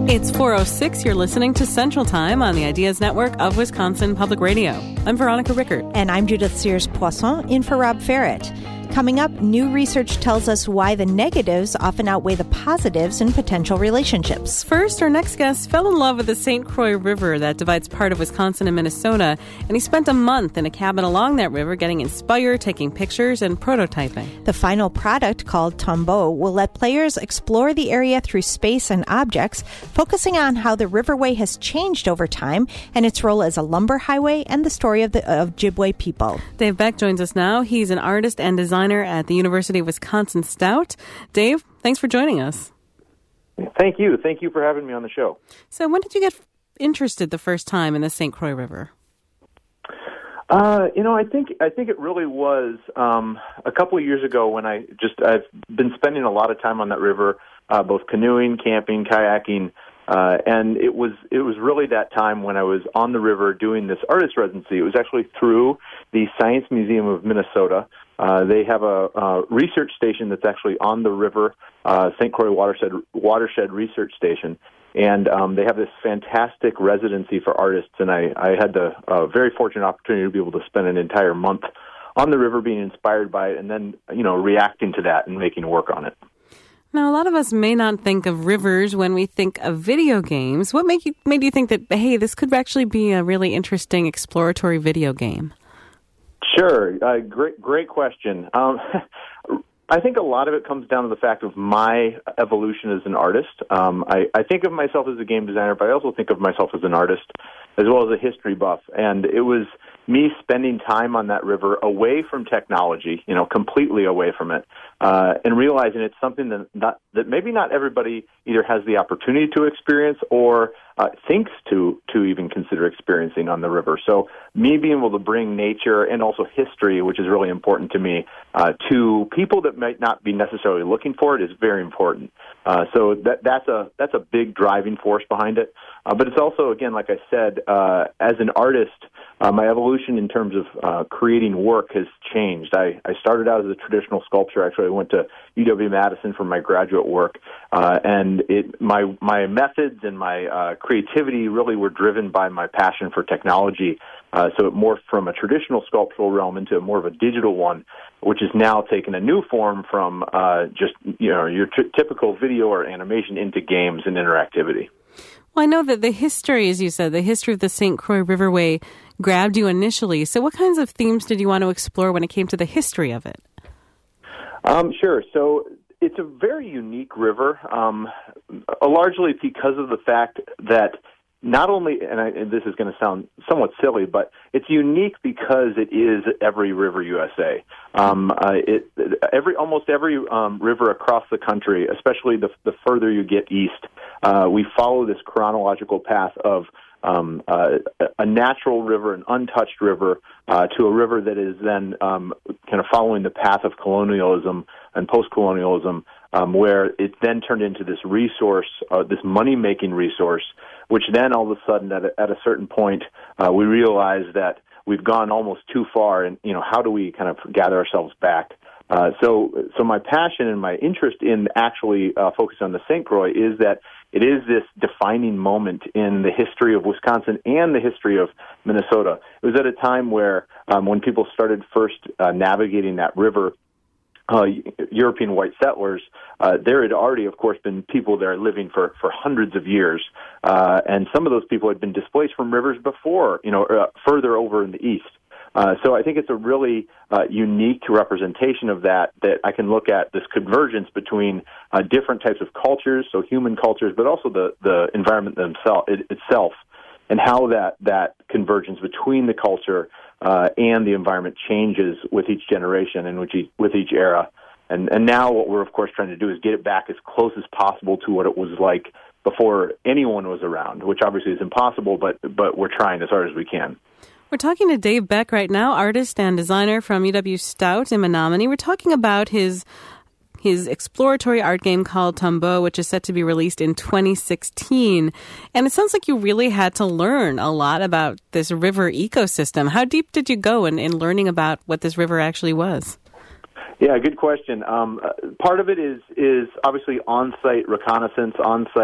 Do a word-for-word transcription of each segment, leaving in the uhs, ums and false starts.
It's four oh six. You're listening to Central Time on the Ideas Network of Wisconsin Public Radio. I'm Veronica Rickert. And I'm Judith Sears-Poisson, in for Rob Ferret. Coming up, new research tells us why the negatives often outweigh the positives in potential relationships. First, our next guest fell in love with the Saint Croix River that divides part of Wisconsin and Minnesota, and he spent a month in a cabin along that river getting inspired, taking pictures, and prototyping. The final product, called Tombeau, will let players explore the area through space and objects, focusing on how the riverway has changed over time and its role as a lumber highway and the story of the of Ojibwe people. Dave Beck joins us now. He's an artist and designer at the University of Wisconsin-Stout. Dave, thanks for joining us. Thank you. Thank you for having me on the show. So when did you get interested the first time in the Saint Croix River? Uh, you know, I think I think it really was um, a couple of years ago when I just I've been spending a lot of time on that river, uh, both canoeing, camping, kayaking, uh, and it was it was really that time when I was on the river doing this artist residency. It was actually through the Science Museum of Minnesota. Uh, they have a, a research station that's actually on the river, uh, Saint Croix Watershed, Watershed Research Station, and um, they have this fantastic residency for artists, and I, I had the uh, very fortunate opportunity to be able to spend an entire month on the river being inspired by it and then, you know, reacting to that and making work on it. Now, a lot of us may not think of rivers when we think of video games. What made you, made you think that, hey, this could actually be a really interesting exploratory video game? Sure. Uh, great, great question. Um, I think a lot of it comes down to the fact of my evolution as an artist. Um, I, I think of myself as a game designer, but I also think of myself as an artist, as well as a history buff. And it was me spending time on that river away from technology, you know, completely away from it, uh, and realizing it's something that not, that maybe not everybody either has the opportunity to experience or uh, thinks to to even consider experiencing on the river. So me being able to bring nature and also history, which is really important to me, uh, to people that might not be necessarily looking for it is very important. Uh, so that that's a that's a big driving force behind it. Uh, but it's also, again, like I said, uh, as an artist, uh, my evolution in terms of uh, creating work has changed. I, I started out as a traditional sculptor. Actually, I went to U W-Madison for my graduate work, uh, and it my my methods and my uh, creativity really were driven by my passion for technology. Uh, so it morphed from a traditional sculptural realm into more of a digital one, which is now taken a new form from uh, just you know your t- typical video or animation into games and interactivity. Well, I know that the history, as you said, the history of the Saint Croix Riverway grabbed you initially. So what kinds of themes did you want to explore when it came to the history of it? Um, sure. So it's a very unique river, um, largely because of the fact that not only, and, I, and this is going to sound somewhat silly, but it's unique because it is every river U S A. Um, uh, it, every almost every um, river across the country, especially the, the further you get east, uh, we follow this chronological path of um, uh, a natural river, an untouched river, uh, to a river that is then um, kind of following the path of colonialism and post-colonialism, um, where it then turned into this resource, uh, this money-making resource, which then all of a sudden, at a, at a certain point, uh, we realize that we've gone almost too far, and you know, how do we kind of gather ourselves back? Uh, so, so my passion and my interest in actually uh, focusing on the Saint Croix is that it is this defining moment in the history of Wisconsin and the history of Minnesota. It was at a time where, um, when people started first uh, navigating that river, Uh, European white settlers, uh, there had already, of course, been people there living for, for hundreds of years, uh, and some of those people had been displaced from rivers before, you know, uh, further over in the east. Uh, so I think it's a really uh, unique representation of that, that I can look at this convergence between uh, different types of cultures, so human cultures, but also the, the environment themselves, it, itself, and how that, that convergence between the culture uh, and the environment changes with each generation and with each, with each era. And, and now what we're, of course, trying to do is get it back as close as possible to what it was like before anyone was around, which obviously is impossible, but but we're trying as hard as we can. We're talking to Dave Beck right now, artist and designer from U W-Stout in Menominee. We're talking about his his exploratory art game called Tombeau, which is set to be released in twenty sixteen. And it sounds like you really had to learn a lot about this river ecosystem. How deep did you go in, in learning about what this river actually was? Yeah, good question. Um, part of it is is obviously on-site reconnaissance, on-site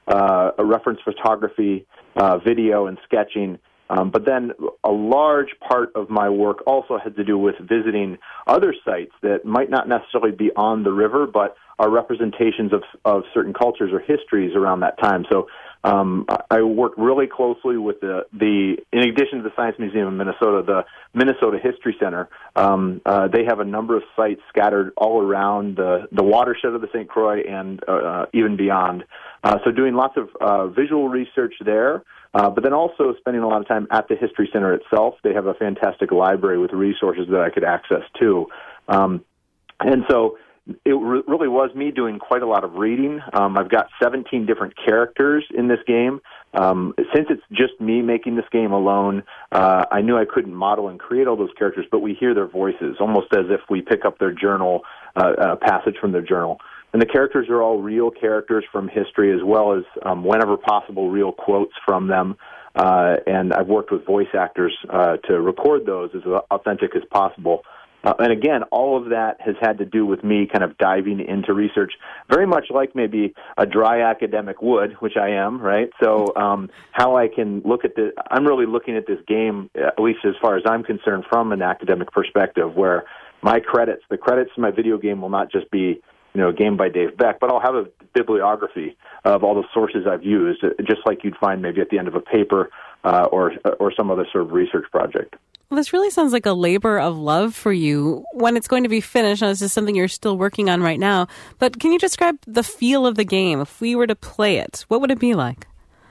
uh, reference photography, uh, video, and sketching. Um, but then a large part of my work also had to do with visiting other sites that might not necessarily be on the river, but are representations of, of certain cultures or histories around that time. So um, I worked really closely with the, the, in addition to the Science Museum in Minnesota, the Minnesota History Center. Um, uh, they have a number of sites scattered all around the, the watershed of the Saint Croix and uh, even beyond. Uh, so doing lots of uh, visual research there. Uh, but then also spending a lot of time at the History Center itself. They have a fantastic library with resources that I could access too. Um, and so it re- really was me doing quite a lot of reading. Um, I've got seventeen different characters in this game. Um, since it's just me making this game alone, uh, I knew I couldn't model and create all those characters, but we hear their voices, almost as if we pick up their journal, uh, a passage from their journal. And the characters are all real characters from history, as well as, um, whenever possible, real quotes from them. Uh, and I've worked with voice actors uh, to record those as authentic as possible. Uh, and again, all of that has had to do with me kind of diving into research, very much like maybe a dry academic would, which I am, right? So um, how I can look at the, I'm really looking at this game, at least as far as I'm concerned, from an academic perspective, where my credits, the credits to my video game will not just be, you know, a game by Dave Beck, but I'll have a bibliography of all the sources I've used, just like you'd find maybe at the end of a paper uh, or or some other sort of research project. Well, this really sounds like a labor of love for you when it's going to be finished. Now, this is something you're still working on right now, but can you describe the feel of the game? If we were to play it, what would it be like?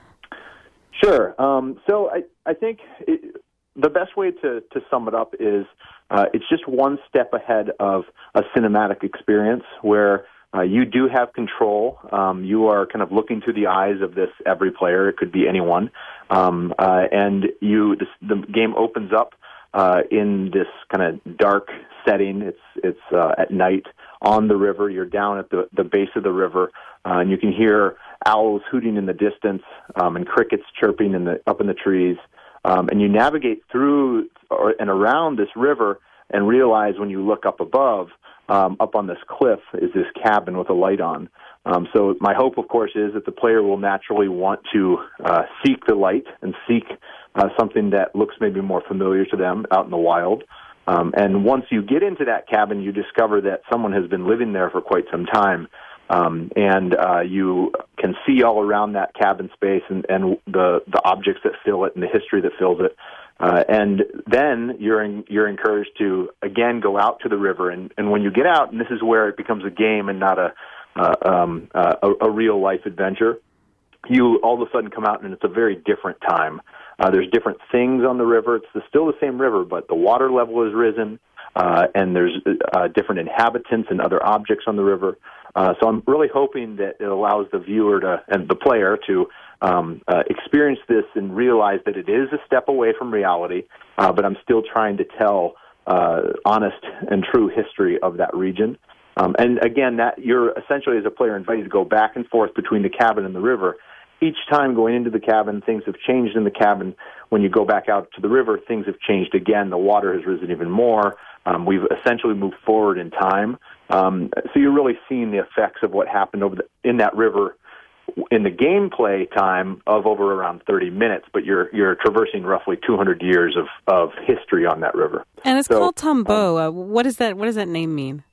Sure. Um, so I, I think it, the best way to, to sum it up is uh, it's just one step ahead of a cinematic experience where uh, you do have control. Um, you are kind of looking through the eyes of this every player. It could be anyone. Um, uh, and you, this, the game opens up uh, in this kind of dark setting. It's it's uh, at night on the river. You're down at the, the base of the river, uh, and you can hear owls hooting in the distance um, and crickets chirping in the up in the trees. Um, and you navigate through or, and around this river and realize when you look up above, um, up on this cliff, is this cabin with a light on. Um, so my hope, of course, is that the player will naturally want to uh, seek the light and seek uh, something that looks maybe more familiar to them out in the wild. Um, and once you get into that cabin, you discover that someone has been living there for quite some time. Um, and uh, you can see all around that cabin space and, and the, the objects that fill it and the history that fills it. Uh, and then you're in, you're encouraged to, again, go out to the river. And, and when you get out, and this is where it becomes a game and not a, uh, um, uh, a, a real-life adventure, you all of a sudden come out and it's a very different time. Uh, there's different things on the river. It's the, still the same river, but the water level has risen, uh, and there's uh, different inhabitants and other objects on the river. Uh, so I'm really hoping that it allows the viewer to and the player to um, uh, experience this and realize that it is a step away from reality, uh, but I'm still trying to tell uh, honest and true history of that region. Um, and again, that you're essentially as a player invited to go back and forth between the cabin and the river. Each time going into the cabin, things have changed in the cabin. When you go back out to the river, things have changed again. The water has risen even more. Um, we've essentially moved forward in time. Um, so you're really seeing the effects of what happened over the, in that river in the gameplay time of over around thirty minutes, but you're you're traversing roughly two hundred years of, of history on that river. And it's so, called Tombeau. Um, uh, what is that? What does that name mean?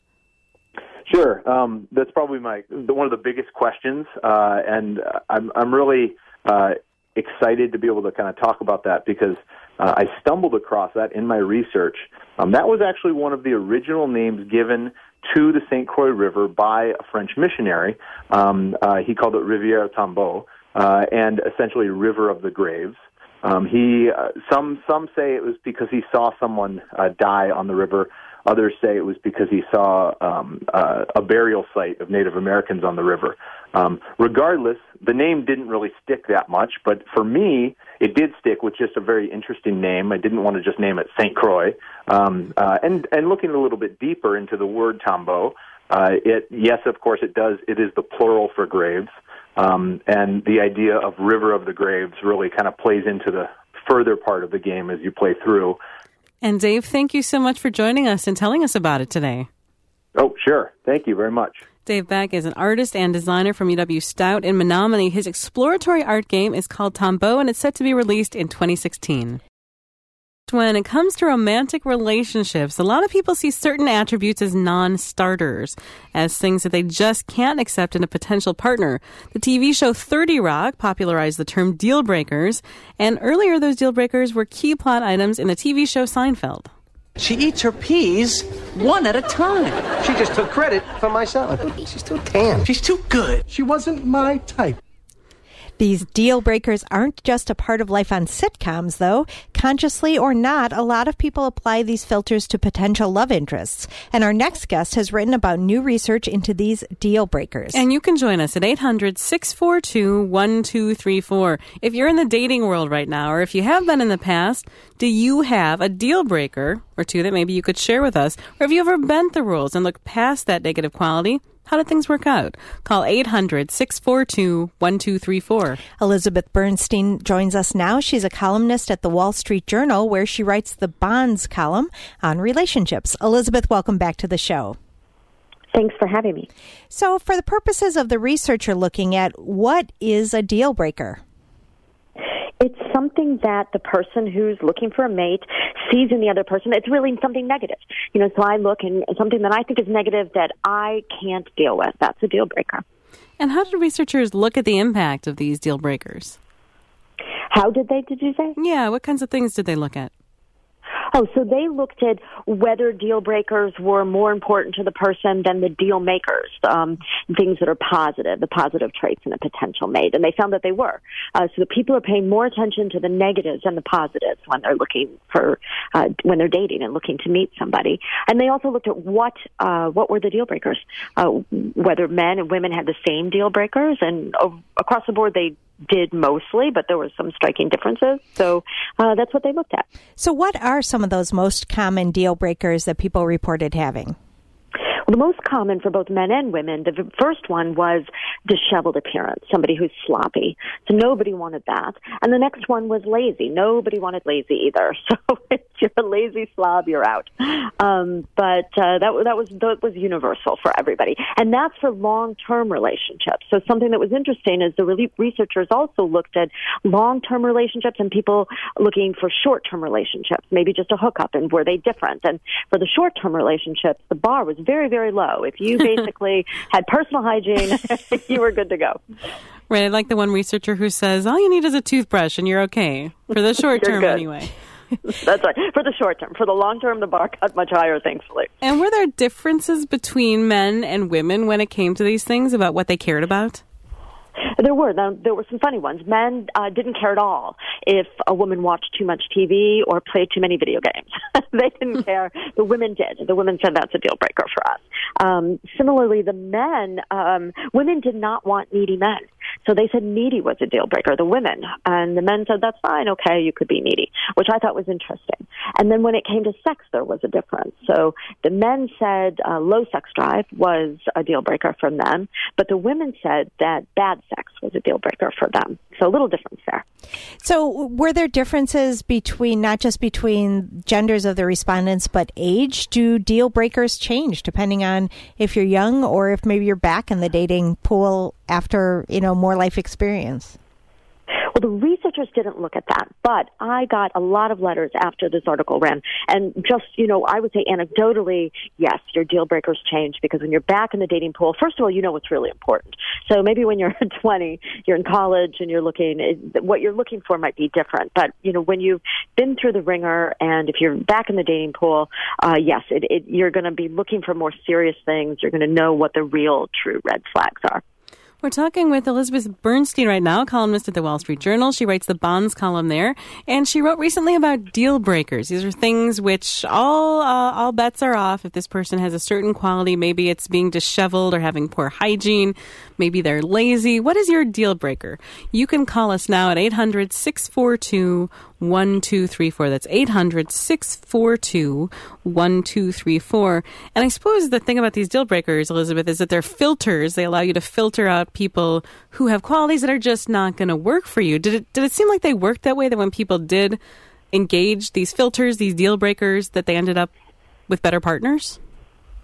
Sure, um, that's probably my the, one of the biggest questions, uh, and I'm I'm really uh, excited to be able to kind of talk about that because uh, I stumbled across that in my research. Um, that was actually one of the original names given to the Saint Croix River by a French missionary. Um, uh, he called it Rivière Tombeau, uh, and essentially River of the Graves. Um, he uh, some some say it was because he saw someone uh, die on the river. Others say it was because he saw um, uh, a burial site of Native Americans on the river. Um, regardless, the name didn't really stick that much, but for me, it did stick with just a very interesting name. I didn't want to just name it Saint Croix. Um, uh, and, and looking a little bit deeper into the word Tombeau, uh, it yes, of course, it does. It is the plural for graves, um, and the idea of River of the Graves really kind of plays into the further part of the game as you play through. And Dave, thank you so much for joining us and telling us about it today. Oh, sure. Thank you very much. Dave Beck is an artist and designer from U W Stout in Menominee. His exploratory art game is called Tombeau, and it's set to be released in twenty sixteen. When it comes to romantic relationships, a lot of people see certain attributes as non-starters, as things that they just can't accept in a potential partner. The T V show thirty Rock popularized the term deal breakers, and earlier those deal breakers were key plot items in the T V show Seinfeld. She eats her peas one at a time. She just took credit for my salad. She's too tan. She's too good. She wasn't my type. These deal breakers aren't just a part of life on sitcoms, though. Consciously or not, a lot of people apply these filters to potential love interests. And our next guest has written about new research into these deal breakers. And you can join us at eight hundred, six four two, one two three four. If you're in the dating world right now, or if you have been in the past, do you have a deal breaker or two that maybe you could share with us? Or have you ever bent the rules and looked past that negative quality? How did things work out? Call eight hundred, six four two, one two three four. Elizabeth Bernstein joins us now. She's a columnist at the Wall Street Journal, where she writes the Bonds column on relationships. Elizabeth, welcome back to the show. Thanks for having me. So for the purposes of the research you're looking at, what is a deal breaker? It's something that the person who's looking for a mate sees in the other person. It's really something negative. You know, so I look and something that I think is negative that I can't deal with. That's a deal breaker. And how did researchers look at the impact of these deal breakers? How did they, did you say? Yeah, what kinds of things did they look at? Oh, so they looked at whether deal breakers were more important to the person than the deal makers, um, things that are positive, the positive traits in a potential mate. And they found that they were. Uh, so the people are paying more attention to the negatives than the positives when they're looking for, uh, when they're dating and looking to meet somebody. And they also looked at what, uh, what were the deal breakers, uh, whether men and women had the same deal breakers. And uh, across the board, they did mostly, but there were some striking differences. So uh, that's what they looked at. So what are some of those most common deal breakers that people reported having? Well, the most common for both men and women, the first one was disheveled appearance, somebody who's sloppy. So nobody wanted that. And the next one was lazy. Nobody wanted lazy either. So if you're a lazy slob, you're out. Um, but uh, that, that, was, that was universal for everybody. And that's for long-term relationships. So something that was interesting is the re- researchers also looked at long-term relationships and people looking for short-term relationships, maybe just a hookup, and were they different? And for the short-term relationships, the bar was very, very very low. If you basically had personal hygiene, you were good to go. Right. I like the one researcher who says, all you need is a toothbrush and you're okay. For the short term, good. Anyway. That's right. For the short term. For the long term, the bar got much higher, thankfully. And were there differences between men and women when it came to these things about what they cared about? There were. There were some funny ones. Men uh, didn't care at all if a woman watched too much T V or played too many video games. They didn't care. The women did. The women said that's a deal breaker for us. Um, similarly, the men, um, women did not want needy men. So they said needy was a deal breaker, the women. And the men said, that's fine, okay, you could be needy, which I thought was interesting. And then when it came to sex, there was a difference. So the men said uh, low sex drive was a deal breaker for them, but the women said that bad sex was a deal breaker for them. So a little difference there. So were there differences between, not just between genders of the respondents, but age? Do deal breakers change depending on if you're young or if maybe you're back in the dating pool after, you know, more life experience? Well, the researchers didn't look at that, but I got a lot of letters after this article ran. And just, you know, I would say anecdotally, yes, your deal breakers change because when you're back in the dating pool, first of all, you know what's really important. So maybe when you're twenty, you're in college and you're looking, what you're looking for might be different. But, you know, when you've been through the ringer and if you're back in the dating pool, uh, yes, it, it, you're going to be looking for more serious things. You're going to know what the real true red flags are. We're talking with Elizabeth Bernstein right now, columnist at the Wall Street Journal. She writes the Bonds column there, and she wrote recently about deal breakers. These are things which all uh, all bets are off if this person has a certain quality. Maybe it's being disheveled or having poor hygiene. Maybe they're lazy. What is your deal breaker? You can call us now at eight hundred, six four two, one two three four. That's eight hundred, six four two, one two three four. And I suppose the thing about these deal breakers, Elizabeth, is that they're filters. They allow you to filter out people who have qualities that are just not going to work for you. Did it, did it seem like they worked that way, that when people did engage these filters, these deal breakers, that they ended up with better partners?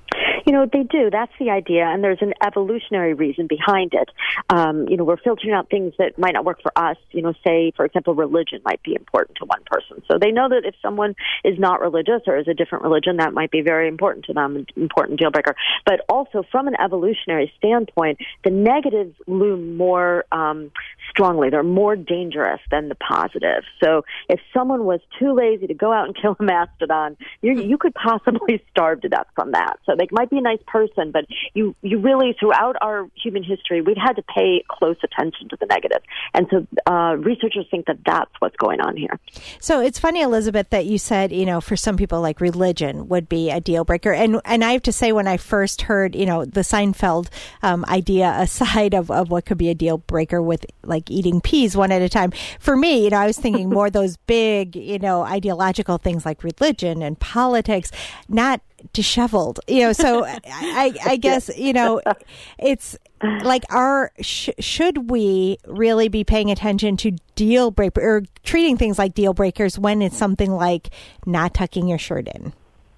You know, they do. That's the idea, and there's an evolutionary reason behind it. Um, you know, we're filtering out things that might not work for us. You know, say, for example, religion might be important to one person. So they know that if someone is not religious or is a different religion, that might be very important to them, an important deal breaker. But also, from an evolutionary standpoint, the negatives loom more um, strongly. They're more dangerous than the positives. So if someone was too lazy to go out and kill a mastodon, you you could possibly starve to death from that. So they might be a nice person, but you, you really, throughout our human history, we've had to pay close attention to the negative. And so uh, researchers think that that's what's going on here. So it's funny, Elizabeth, that you said, you know, for some people, like religion would be a deal breaker. And and I have to say, when I first heard, you know, the Seinfeld um, idea aside of, of what could be a deal breaker with like eating peas one at a time, for me, you know, I was thinking more those big, you know, ideological things like religion and politics, not disheveled, you know. So I, I guess, you know, it's like our sh- should we really be paying attention to deal breaker or treating things like deal breakers when it's something like not tucking your shirt in?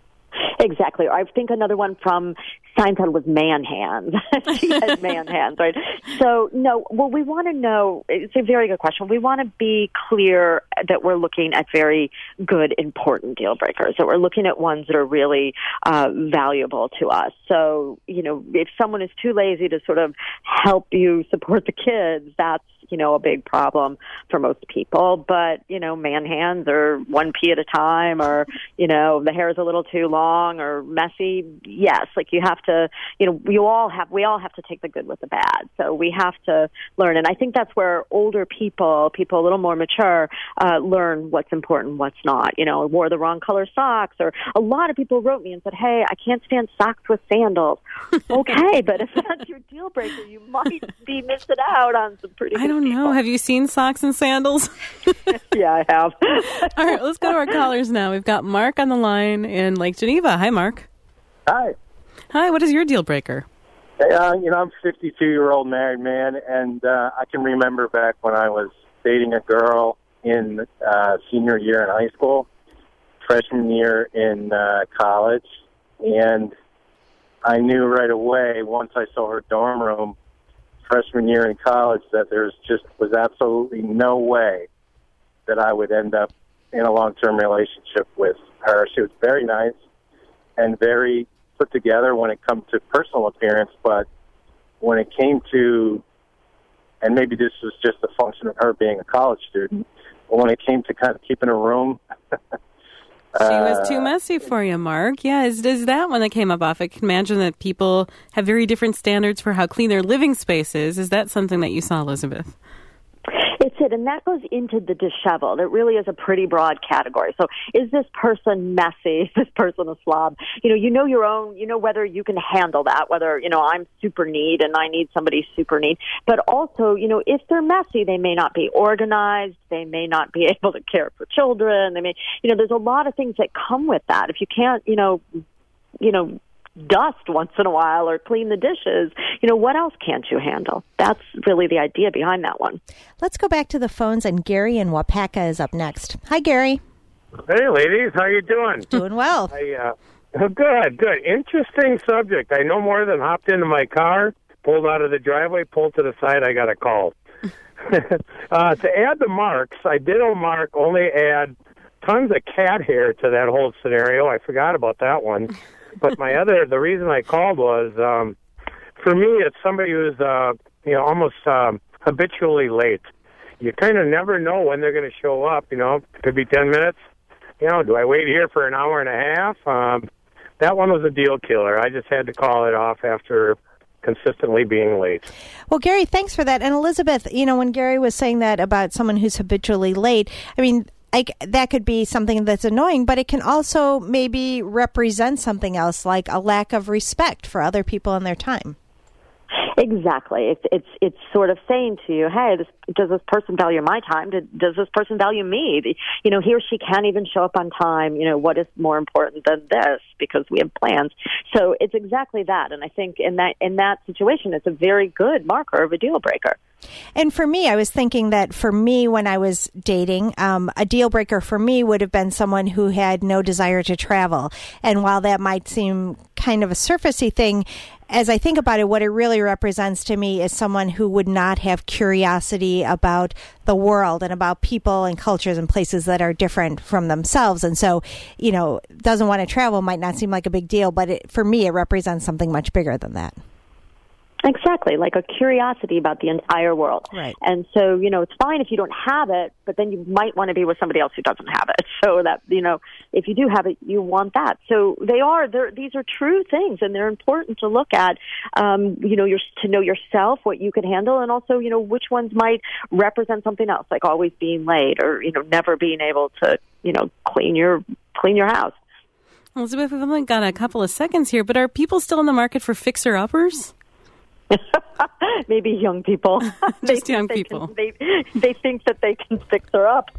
Exactly. I think another one from Seinfeld was man hands. She had man hands, right? So, no, well, we want to know, it's a very good question. We want to be clear that we're looking at very good, important deal breakers, that we're looking at ones that are really uh, valuable to us. So, you know, if someone is too lazy to sort of help you support the kids, that's, you know, a big problem for most people. But, you know, man hands or one pee at a time, or, you know, the hair is a little too long or messy. Yes, like you have to, you know, you all have, we all have to take the good with the bad. So we have to learn. And I think that's where older people, people a little more mature, uh, learn what's important, what's not. You know, wore the wrong color socks, or a lot of people wrote me and said, hey, I can't stand socks with sandals. Okay, but if that's your deal breaker, you might be missing out on some pretty good I don't people. know. Have you seen socks and sandals? Yeah, I have. All right, let's go to our callers now. We've got Mark on the line in Lake Geneva. Hi, Mark. Hi. Hi, what is your deal breaker? Uh, you know, I'm a fifty-two-year-old married man, and uh, I can remember back when I was dating a girl in uh, senior year in high school, freshman year in uh, college, and I knew right away once I saw her dorm room freshman year in college that there's just was absolutely no way that I would end up in a long-term relationship with her. She was very nice and very put together when it comes to personal appearance, but when it came to, and maybe this was just a function of her being a college student, but when it came to kind of keeping a room, she was too messy for you, Mark. Yeah, is, is that one that came up off? I can imagine that people have very different standards for how clean their living space is. Is that something that you saw, Elizabeth? It's it, and that goes into the disheveled. It really is a pretty broad category. So is this person messy? Is this person a slob? You know, you know your own, you know whether you can handle that, whether, you know, I'm super neat and I need somebody super neat. But also, you know, if they're messy, they may not be organized. They may not be able to care for children. They may, you know, there's a lot of things that come with that. If you can't, you know, you know, dust once in a while or clean the dishes, you know, what else can't you handle? That's really the idea behind that one. Let's go back to the phones, and Gary in Wapaka is up next. Hi, Gary. Hey, ladies. How you doing? Doing well. I, uh, oh, good, good. Interesting subject. I no more than hopped into my car, pulled out of the driveway, pulled to the side, I got a call. uh, to add the marks, I did a mark, only add tons of cat hair to that whole scenario. I forgot about that one. But my other, the reason I called was, um, for me, it's somebody who's, uh, you know, almost um, habitually late. You kind of never know when they're going to show up, you know. It could be ten minutes. You know, do I wait here for an hour and a half? Um, that one was a deal killer. I just had to call it off after consistently being late. Well, Gary, thanks for that. And Elizabeth, you know, when Gary was saying that about someone who's habitually late, I mean, Like, that could be something that's annoying, but it can also maybe represent something else, like a lack of respect for other people and their time. Exactly. It's it's it's sort of saying to you, hey, this, does this person value my time? Did, does this person value me? The, you know, he or she can't even show up on time. You know, what is more important than this? Because we have plans. So it's exactly that. And I think in that in that situation, it's a very good marker of a deal breaker. And for me, I was thinking that for me, when I was dating, um, a deal breaker for me would have been someone who had no desire to travel. And while that might seem kind of a surfacey thing, as I think about it, what it really represents to me is someone who would not have curiosity about the world and about people and cultures and places that are different from themselves. And so, you know, doesn't want to travel might not seem like a big deal, but it, for me, it represents something much bigger than that. Exactly, like a curiosity about the entire world. Right. And so, you know, it's fine if you don't have it, but then you might want to be with somebody else who doesn't have it. So that, you know, if you do have it, you want that. So they are, they're, these are true things, and they're important to look at, um, you know, your, to know yourself, what you can handle, and also, you know, which ones might represent something else, like always being late or, you know, never being able to, you know, clean your, clean your house. Elizabeth, we've only got a couple of seconds here, but are people still in the market for fixer-uppers? Maybe young people. Just young people. Can, they, they think that they can fix her up.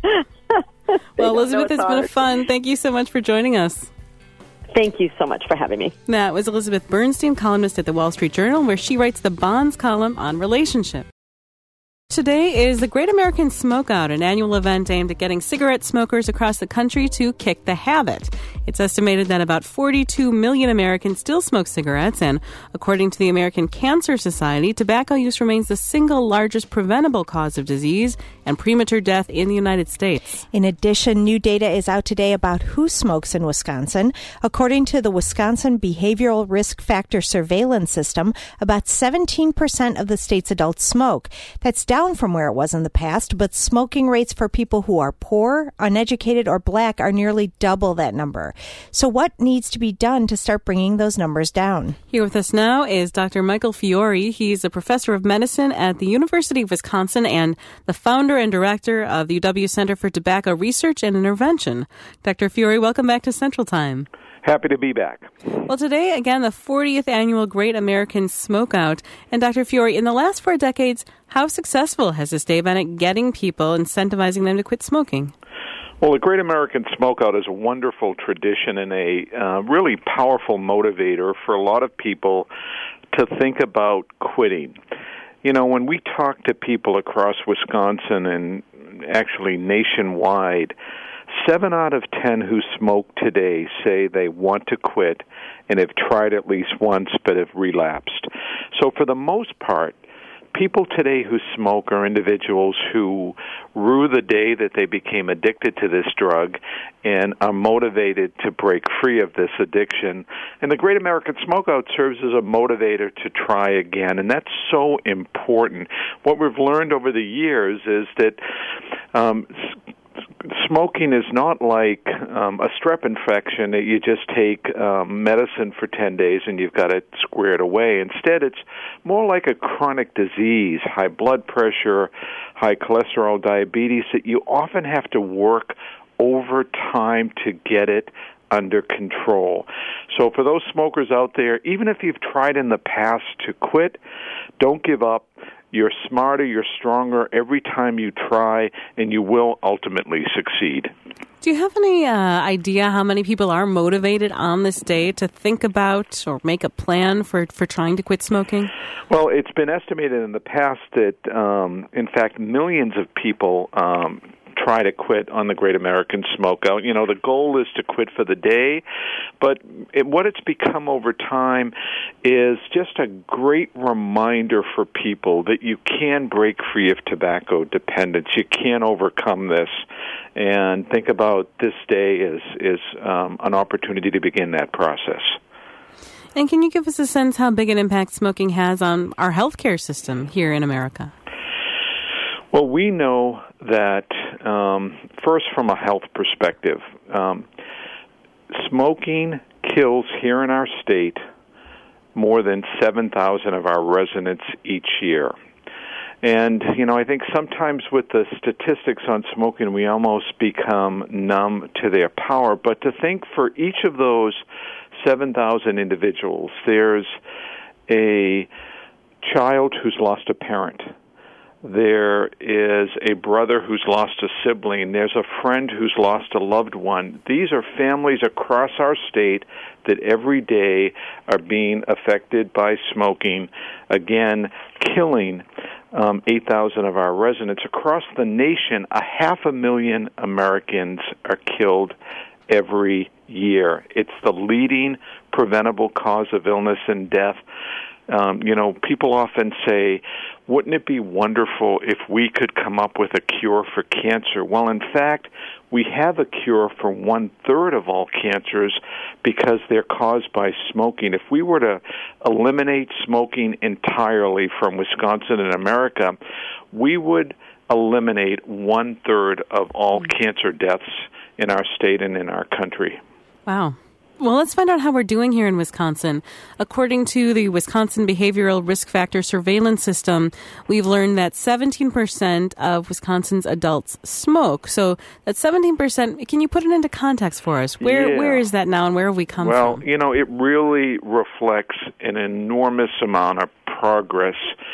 Well, Elizabeth, it's hard. Been fun. Thank you so much for joining us. Thank you so much for having me. That was Elizabeth Bernstein, columnist at the Wall Street Journal, where she writes the Bonds column on relationships. Today is the Great American Smokeout, an annual event aimed at getting cigarette smokers across the country to kick the habit. It's estimated that about forty-two million Americans still smoke cigarettes, and according to the American Cancer Society, tobacco use remains the single largest preventable cause of disease and premature death in the United States. In addition, new data is out today about who smokes in Wisconsin. According to the Wisconsin Behavioral Risk Factor Surveillance System, about seventeen percent of the state's adults smoke. That's down from where it was in the past, but smoking rates for people who are poor, uneducated, or black are nearly double that number. So what needs to be done to start bringing those numbers down? Here with us now is Doctor Michael Fiore. He's a professor of medicine at the University of Wisconsin and the founder and director of the U W Center for Tobacco Research and Intervention. Doctor Fiore, welcome back to Central Time. Happy to be back. Well, today, again, the fortieth annual Great American Smokeout. And Doctor Fiore, in the last four decades, how successful has this day been at getting people, incentivizing them to quit smoking? Well, the Great American Smokeout is a wonderful tradition and a uh, really powerful motivator for a lot of people to think about quitting. You know, when we talk to people across Wisconsin and actually nationwide, Seven out of ten who smoke today say they want to quit and have tried at least once but have relapsed. So for the most part, people today who smoke are individuals who rue the day that they became addicted to this drug and are motivated to break free of this addiction. And the Great American Smokeout serves as a motivator to try again, and that's so important. What we've learned over the years is that um, smoking is not like um, a strep infection that you just take um, medicine for ten days and you've got it squared away. Instead, it's more like a chronic disease, high blood pressure, high cholesterol, diabetes, that you often have to work over time to get it under control. So for those smokers out there, even if you've tried in the past to quit, don't give up. You're smarter, you're stronger every time you try, and you will ultimately succeed. Do you have any uh, idea how many people are motivated on this day to think about or make a plan for, for trying to quit smoking? Well, it's been estimated in the past that, um, in fact, millions of people um, try to quit on the Great American Smokeout. You know, the goal is to quit for the day, but it, what it's become over time is just a great reminder for people that you can break free of tobacco dependence. You can overcome this, and think about this day as, as um, an opportunity to begin that process. And can you give us a sense how big an impact smoking has on our healthcare system here in America? Well, we know that, um, first from a health perspective, um, smoking kills here in our state more than seven thousand of our residents each year. And, you know, I think sometimes with the statistics on smoking, we almost become numb to their power. But to think for each of those seven thousand individuals, there's a child who's lost a parent. There is a brother who's lost a sibling. There's a friend who's lost a loved one. These are families across our state that every day are being affected by smoking, again, killing um, eight thousand of our residents. Across the nation, a half a million Americans are killed every year. It's the leading preventable cause of illness and death. Um, you know, people often say, wouldn't it be wonderful if we could come up with a cure for cancer? Well, in fact, we have a cure for one-third of all cancers because they're caused by smoking. If we were to eliminate smoking entirely from Wisconsin and America, we would eliminate one-third of all cancer deaths in our state and in our country. Wow. Well, let's find out how we're doing here in Wisconsin. According to the Wisconsin Behavioral Risk Factor Surveillance System, we've learned that seventeen percent of Wisconsin's adults smoke. So that seventeen percent, can you put it into context for us? Where yeah. Where is that now and where have we come well, from? Well, you know, it really reflects an enormous amount of progress.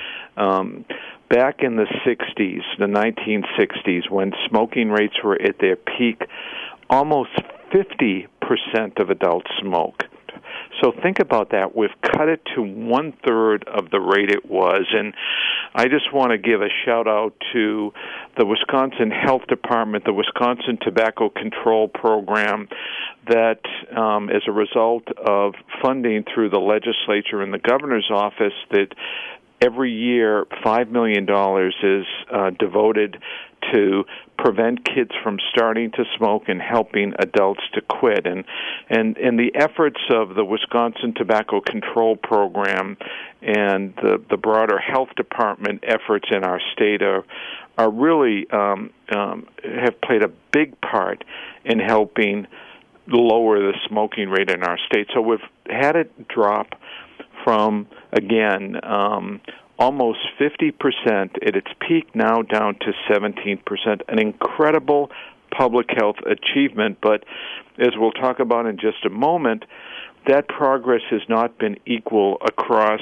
Um, back in the sixties, the nineteen sixties, when smoking rates were at their peak, almost fifty percent of adults smoked. So think about that. We've cut it to one-third of the rate it was. And I just want to give a shout-out to the Wisconsin Health Department, the Wisconsin Tobacco Control Program, that um, as a result of funding through the legislature and the governor's office, that every year five million dollars is uh, devoted to prevent kids from starting to smoke and helping adults to quit. And, and, and the efforts of the Wisconsin Tobacco Control Program and the, the broader health department efforts in our state are, are really um, um, have played a big part in helping lower the smoking rate in our state. So we've had it drop from, again, um, almost fifty percent at its peak, now down to seventeen percent, an incredible public health achievement. But as we'll talk about in just a moment, that progress has not been equal across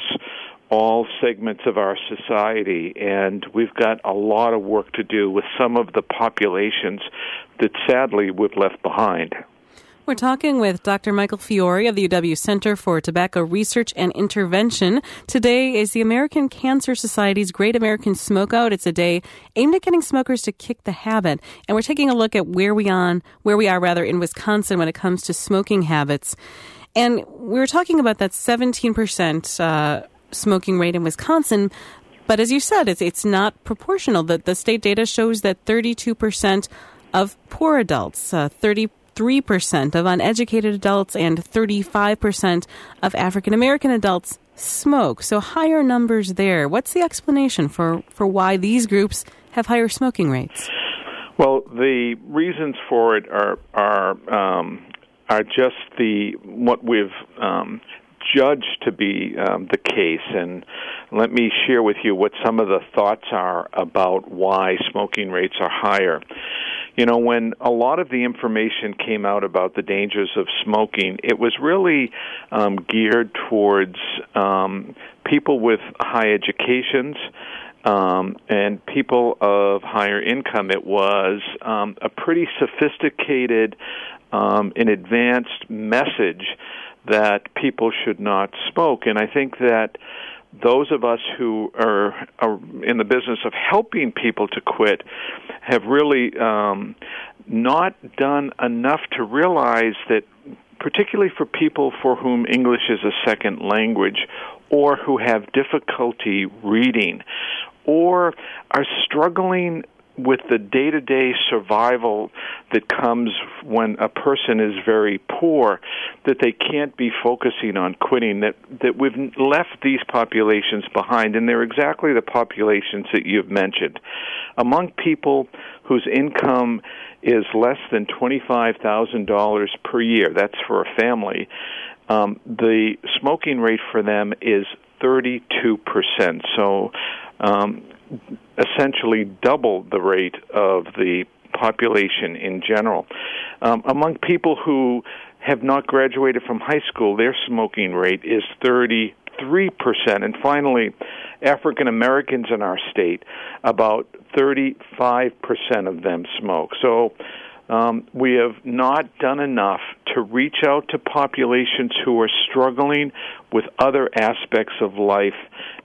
all segments of our society, and we've got a lot of work to do with some of the populations that sadly we've left behind. We're talking with Doctor Michael Fiore of the U W Center for Tobacco Research and Intervention. Today is the American Cancer Society's Great American Smokeout. It's a day aimed at getting smokers to kick the habit. And we're taking a look at where we on where we are rather in Wisconsin when it comes to smoking habits. And we were talking about that seventeen percent uh, smoking rate in Wisconsin. But as you said, it's it's not proportional. The, the state data shows that thirty-two percent of poor adults, uh, thirty three percent of uneducated adults, and thirty-five percent of African American adults smoke. So higher numbers there. What's the explanation for, for why these groups have higher smoking rates? Well, the reasons for it are are um, are just the what we've um, judged to be um, the case. And let me share with you what some of the thoughts are about why smoking rates are higher. You know, when a lot of the information came out about the dangers of smoking, it was really um, geared towards um, people with high educations um, and people of higher income. It was um, a pretty sophisticated um, and advanced message that people should not smoke. And I think that those of us who are, are in the business of helping people to quit have really um, not done enough to realize that, particularly for people for whom English is a second language, or who have difficulty reading, or are struggling with the day-to-day survival that comes when a person is very poor, that they can't be focusing on quitting, that, that we've left these populations behind, and they're exactly the populations that you've mentioned. Among people whose income is less than twenty-five thousand dollars per year, that's for a family, um, the smoking rate for them is thirty-two percent. So um, essentially double the rate of the population in general. Um, among people who have not graduated from high school, their smoking rate is thirty-three percent. And finally, African Americans in our state, about thirty-five percent of them smoke. So um, we have not done enough to reach out to populations who are struggling with other aspects of life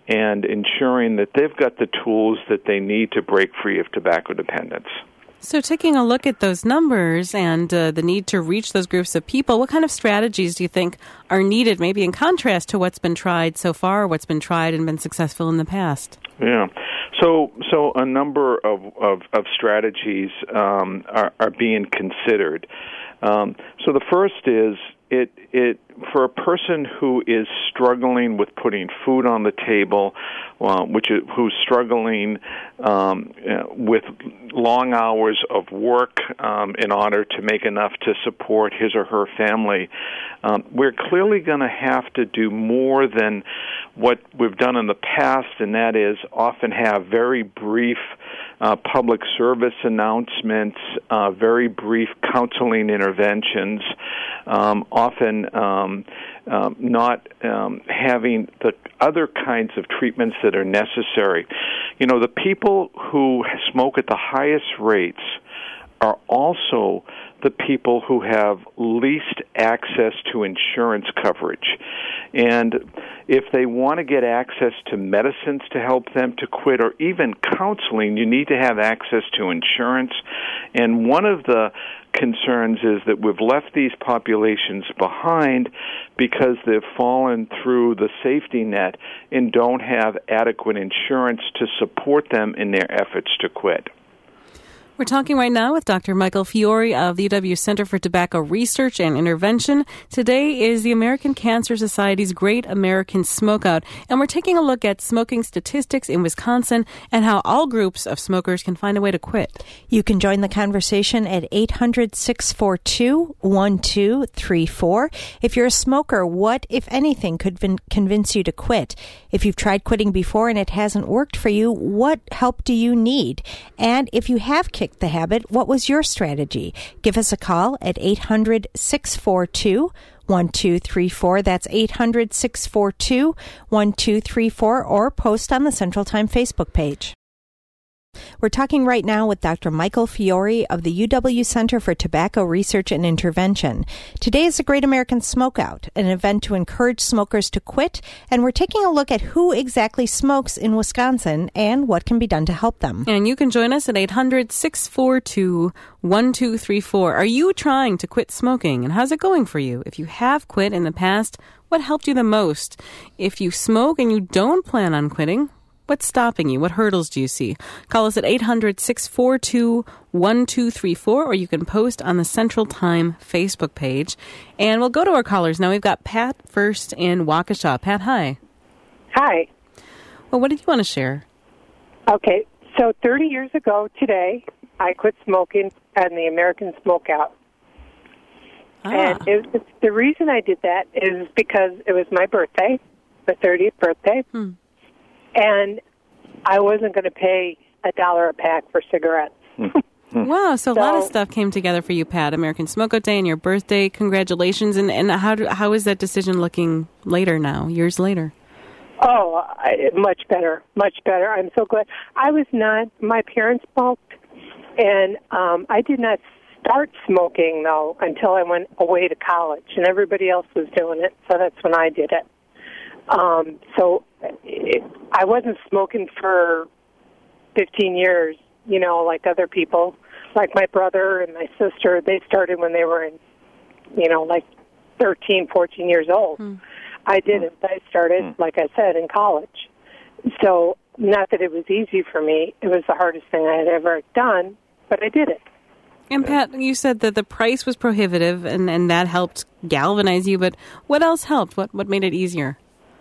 and ensuring that they've got the tools that they need to break free of tobacco dependence. So taking a look at those numbers and uh, the need to reach those groups of people, what kind of strategies do you think are needed, maybe in contrast to what's been tried so far, what's been tried and been successful in the past? Yeah. So so a number of, of, of strategies um, are, are being considered. Um, so the first is it it for a person who is struggling with putting food on the table, uh, which is, who's struggling um, uh, with long hours of work um, in order to make enough to support his or her family, um, we're clearly going to have to do more than what we've done in the past, and that is often have very brief Uh, public service announcements, uh, very brief counseling interventions, um, often um, um, not um, having the other kinds of treatments that are necessary. You know, the people who smoke at the highest rates are also the people who have least access to insurance coverage. And if they want to get access to medicines to help them to quit, or even counseling, you need to have access to insurance. And one of the concerns is that we've left these populations behind because they've fallen through the safety net and don't have adequate insurance to support them in their efforts to quit. We're talking right now with Doctor Michael Fiore of the U W Center for Tobacco Research and Intervention. Today is the American Cancer Society's Great American Smokeout, and we're taking a look at smoking statistics in Wisconsin and how all groups of smokers can find a way to quit. You can join the conversation at eight hundred, six four two, one two three four. If you're a smoker, what, if anything, could vin- convince you to quit? If you've tried quitting before and it hasn't worked for you, what help do you need? And if you have kicked the habit, what was your strategy? Give us a call at eight hundred, six four two, one two three four. That's eight hundred, six four two, one two three four, or post on the Central Time Facebook page. We're talking right now with Doctor Michael Fiore of the U W Center for Tobacco Research and Intervention. Today is the Great American Smokeout, an event to encourage smokers to quit, and we're taking a look at who exactly smokes in Wisconsin and what can be done to help them. And you can join us at eight hundred, six four two, one two three four. Are you trying to quit smoking, and how's it going for you? If you have quit in the past, what helped you the most? If you smoke and you don't plan on quitting, what's stopping you? What hurdles do you see? Call us at eight hundred, six four two, one two three four, or you can post on the Central Time Facebook page. And we'll go to our callers now. We've got Pat first in Waukesha. Pat, hi. Hi. Well, what did you want to share? Okay, so thirty years ago today, I quit smoking at the American Smokeout. Ah. And it, it's, the reason I did that is because it was my birthday, my thirtieth birthday. Hmm. And I wasn't going to pay a dollar a pack for cigarettes. Wow, so, so a lot of stuff came together for you, Pat. American Smokeout Day and your birthday. Congratulations. And, and how do, how is that decision looking later now, years later? Oh, I, much better, much better. I'm so glad. I was not, my parents smoked, and um, I did not start smoking, though, until I went away to college, and everybody else was doing it, so that's when I did it. Um, so it, I wasn't smoking for fifteen years, you know, like other people. Like my brother and my sister, they started when they were in, you know, like thirteen, fourteen years old. Mm. I didn't. I started, mm. like I said, in college. So not that it was easy for me. It was the hardest thing I had ever done, but I did it. And Pat, you said that the price was prohibitive, and, and that helped galvanize you, but what else helped? What what made it easier?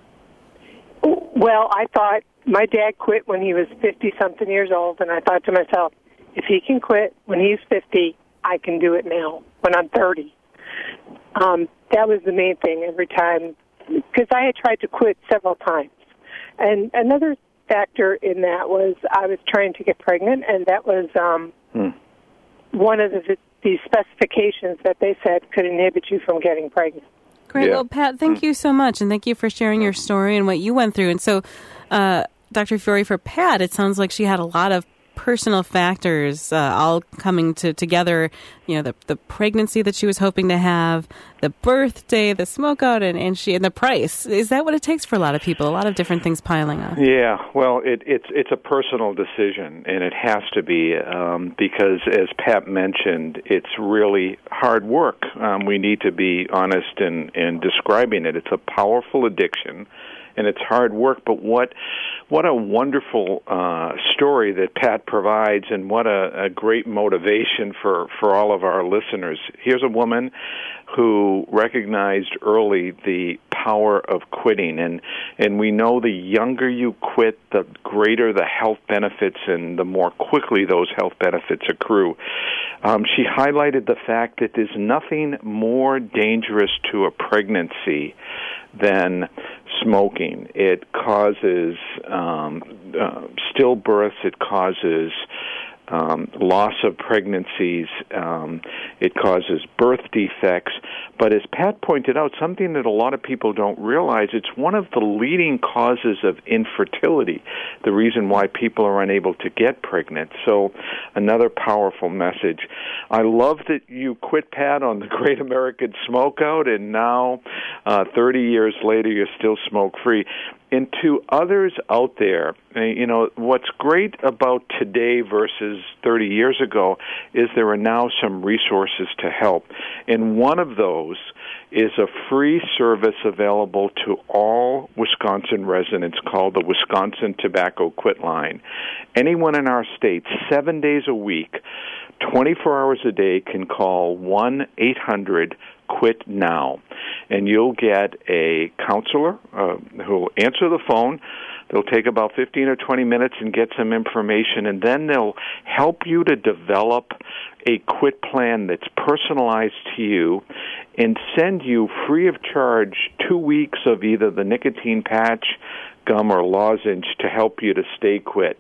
Well, I thought my dad quit when he was fifty-something years old, and I thought to myself, if he can quit when he's fifty, I can do it now when I'm thirty. Um, that was the main thing every time, because I had tried to quit several times. And another factor in that was I was trying to get pregnant, and that was um, hmm. one of the, the specifications that they said could inhibit you from getting pregnant. Great. Yeah. Well, Pat, thank you so much, and thank you for sharing your story and what you went through. And so, uh, Doctor Fiore, for Pat, it sounds like she had a lot of personal factors uh, all coming to, together, you know, the the pregnancy that she was hoping to have, the birthday, the smokeout, and, and she and the price. Is that what it takes for a lot of people? A lot of different things piling up. Yeah, well, it, it's it's a personal decision, and it has to be um, because, as Pat mentioned, it's really hard work. Um, we need to be honest in, in describing it. It's a powerful addiction, and it's hard work. But what what a wonderful uh, story that Pat provides, and what a, a great motivation for, for all of our listeners. Here's a woman who recognized early the power of quitting, and and we know the younger you quit, the greater the health benefits and the more quickly those health benefits accrue. Um, she highlighted the fact that there's nothing more dangerous to a pregnancy than smoking. It causes um, uh, stillbirths, it causes Um, loss of pregnancies, um, it causes birth defects. But as Pat pointed out, something that a lot of people don't realize, it's one of the leading causes of infertility, the reason why people are unable to get pregnant. So another powerful message. I love that you quit, Pat, on the Great American Smokeout, and now uh, thirty years later you're still smoke-free. And to others out there, you know, what's great about today versus thirty years ago is there are now some resources to help. And one of those is a free service available to all Wisconsin residents called the Wisconsin Tobacco Quit Line. Anyone in our state, seven days a week, twenty-four hours a day, can call one eight hundred quit now, and you'll get a counselor uh, who will answer the phone. They'll take about fifteen or twenty minutes and get some information, and then they'll help you to develop a quit plan that's personalized to you and send you free of charge two weeks of either the nicotine patch, gum, or lozenge to help you to stay quit.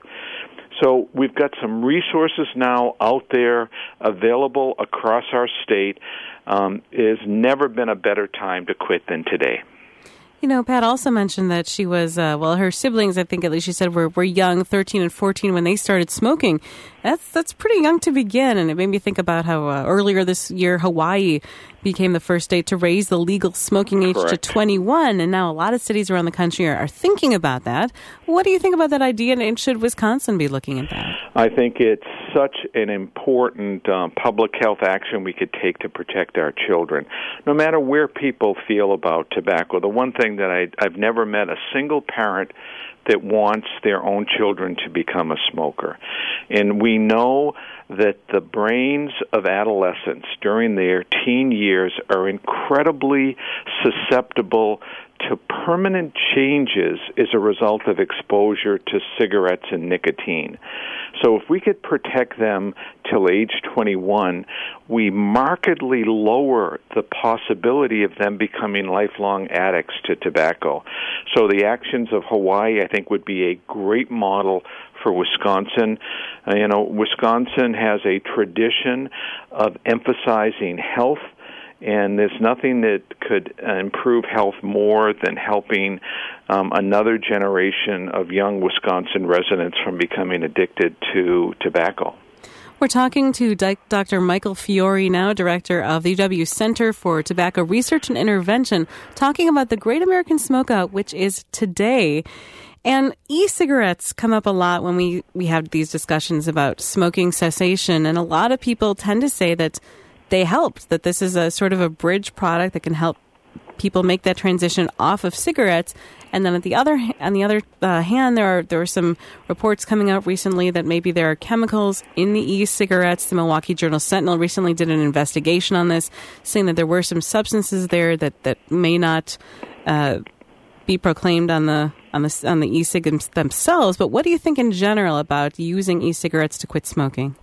So we've got some resources now out there available across our state. Um, it has never been a better time to quit than today. You know, Pat also mentioned that she was, uh, well, her siblings, I think at least she said, were, were young, thirteen and fourteen, when they started smoking. That's that's pretty young to begin, and it made me think about how uh, earlier this year Hawaii became the first state to raise the legal smoking age Correct. to twenty-one, and now a lot of cities around the country are, are thinking about that. What do you think about that idea, and should Wisconsin be looking at that? I think it's such an important um, public health action we could take to protect our children. No matter where people feel about tobacco, the one thing that I, I've never met a single parent that wants their own children to become a smoker. And we know that the brains of adolescents during their teen years are incredibly susceptible to permanent changes as a result of exposure to cigarettes and nicotine. So if we could protect them till age twenty-one, we markedly lower the possibility of them becoming lifelong addicts to tobacco. So the actions of Hawaii, I think, would be a great model for Wisconsin. Uh, you know, Wisconsin has a tradition of emphasizing health, and there's nothing that could uh, improve health more than helping um, another generation of young Wisconsin residents from becoming addicted to tobacco. We're talking to Doctor Michael Fiore, now director of the U W Center for Tobacco Research and Intervention, talking about the Great American Smokeout, which is today. And e-cigarettes come up a lot when we, we have these discussions about smoking cessation, and a lot of people tend to say that they helped, that this is a sort of a bridge product that can help people make that transition off of cigarettes. And then at the other on the other uh, hand, there are there are some reports coming out recently that maybe there are chemicals in the e-cigarettes. The Milwaukee Journal Sentinel recently did an investigation on this, saying that there were some substances there that, that may not uh, be proclaimed on the on the on the e-cigarettes themselves. But what do you think in general about using e-cigarettes to quit smoking?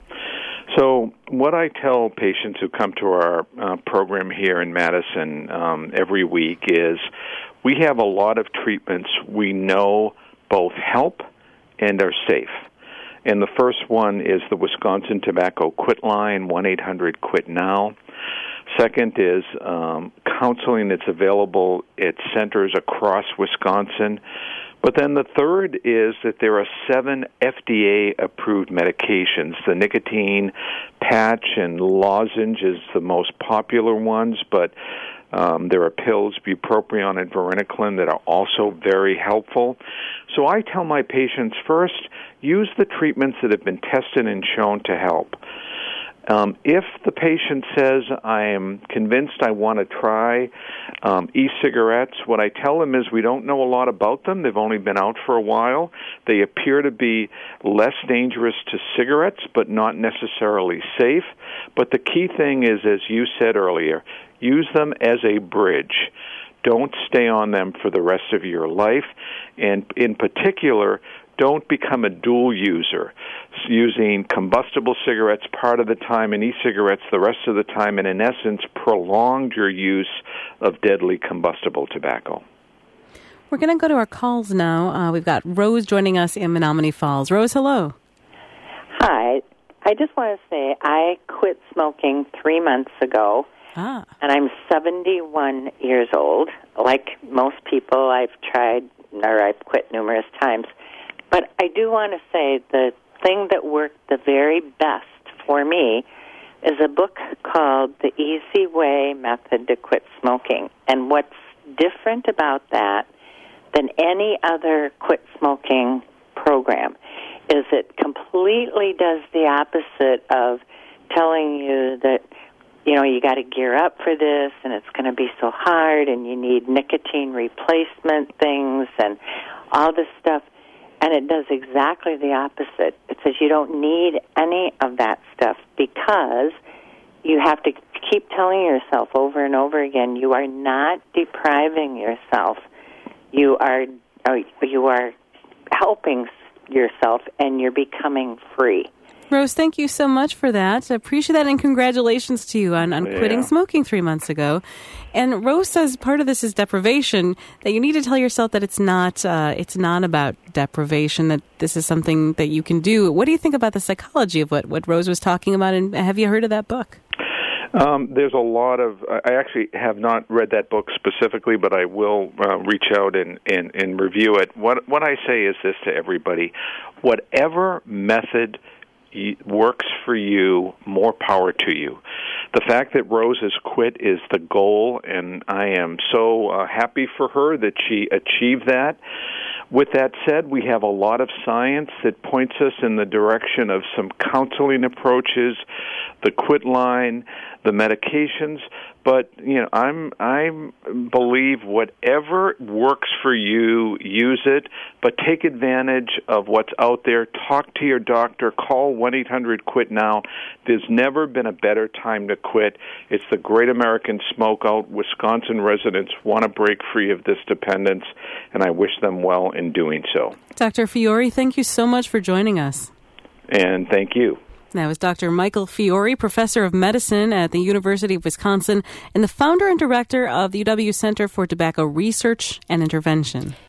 So what I tell patients who come to our uh, program here in Madison um, every week is we have a lot of treatments we know both help and are safe. And the first one is the Wisconsin Tobacco Quit Line, one eight hundred quit now. Second is um, counseling that's available at centers across Wisconsin. But then the third is that there are seven F D A-approved medications. The nicotine patch and lozenge is the most popular ones, but um, there are pills, bupropion and varenicline, that are also very helpful. So I tell my patients, first, use the treatments that have been tested and shown to help. Um, if the patient says, I am convinced I want to try um, e-cigarettes, what I tell them is we don't know a lot about them. They've only been out for a while. They appear to be less dangerous to cigarettes, but not necessarily safe. But the key thing is, as you said earlier, use them as a bridge. Don't stay on them for the rest of your life. And in particular, don't become a dual user, using combustible cigarettes part of the time and e-cigarettes the rest of the time, and in essence prolonged your use of deadly combustible tobacco. We're going to go to our calls now. Uh, we've got Rose joining us in Menomonee Falls. Rose, hello. Hi. I just want to say I quit smoking three months ago, ah. and I'm seventy-one years old. Like most people, I've tried, or I've quit numerous times. But I do want to say the thing that worked the very best for me is a book called The Easy Way Method to Quit Smoking. And what's different about that than any other quit smoking program is it completely does the opposite of telling you that, you know, you got to gear up for this and it's going to be so hard and you need nicotine replacement things and all this stuff. And it does exactly the opposite. It says you don't need any of that stuff because you have to keep telling yourself over and over again, you are not depriving yourself. You are, you are helping yourself, and you're becoming free. Rose, thank you so much for that. I appreciate that, and congratulations to you on, on yeah. quitting smoking three months ago. And Rose says part of this is deprivation, that you need to tell yourself that it's not uh, it's not about deprivation, that this is something that you can do. What do you think about the psychology of what, what Rose was talking about, and have you heard of that book? Um, there's a lot of, I actually have not read that book specifically, but I will uh, reach out and, and, and review it. What, what I say is this to everybody: whatever method works for you, more power to you. The fact that Rose has quit is the goal, and I am so uh, happy for her that she achieved that. With that said, we have a lot of science that points us in the direction of some counseling approaches, the quit line, the medications. But you know, I'm I believe whatever works for you, use it. But take advantage of what's out there. Talk to your doctor. Call one eight hundred quit now. There's never been a better time to quit. It's the Great American Smokeout. Wisconsin residents want to break free of this dependence, and I wish them well in doing so. Doctor Fiore, thank you so much for joining us. And thank you. That was Doctor Michael Fiore, professor of medicine at the University of Wisconsin and the founder and director of the U W Center for Tobacco Research and Intervention.